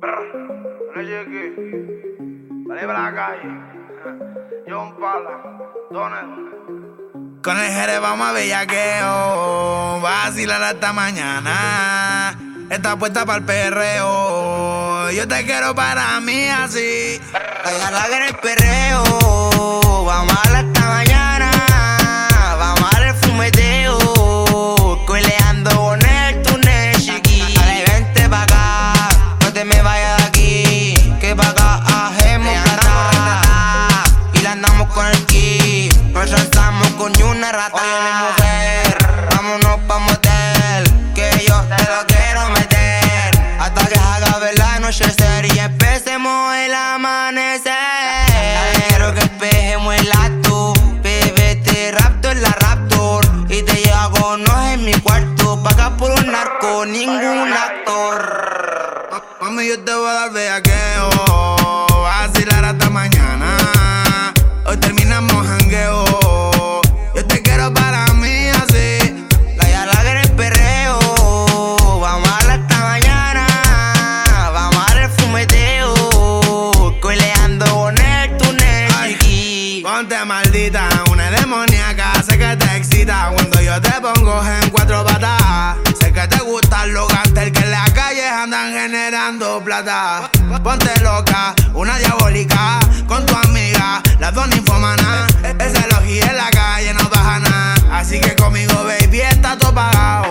No llegué. Salí para la calle. John Pala. Donald. Con el Jerez vamos a bellaqueo. Vacilar hasta mañana. Está puesta para el perreo. Yo te quiero para mí así. Déjala que en el perreo. Vamos a hablar hasta mañana. Vamos a dar el fumeteo. Coileando con el túnel, chiqui. Dale, vente pa' acá. No te me vayas de aquí. Que pa' acá hacemos plata. Y la andamos con el ki. Nos lanzamos con una rata. Oye, mi mujer, vámonos pa' motel. Que yo te lo quiero meter. Hasta que haga ver la anochecer y empecemos el amanecer. Quiero que empecemos el acto. Bebete raptor, la raptor. Y te llevo a conocer en mi cuarto. Paga por un narco, ningún actor. Mami, yo te voy a dar bellaqueo. Vacilar hasta mañana. Hoy terminamos jangueo. Yo te quiero para mí así. La yala que en el perreo. Vamos a hablar hasta mañana. Vamos a dar el fumeteo. Coileando con el túnel, chiqui. Ponte maldita, una demoníaca. Sé que te excita cuando yo te pongo en cuatro patas. Sé que te gustan los gangsters que en la calle andan generando plata. Ponte loca, una diabólica con tu amiga, las dos ninfomanas. Ese elogio en la calle no baja nada. Así que conmigo, baby, está todo pagado.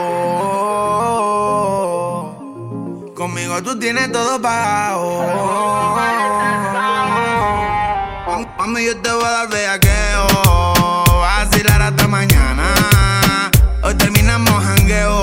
Conmigo tú tienes todo pagado. Mami, yo te voy a dar bellaqueo. Vacilar hasta mañana. Hoy terminamos jangueo.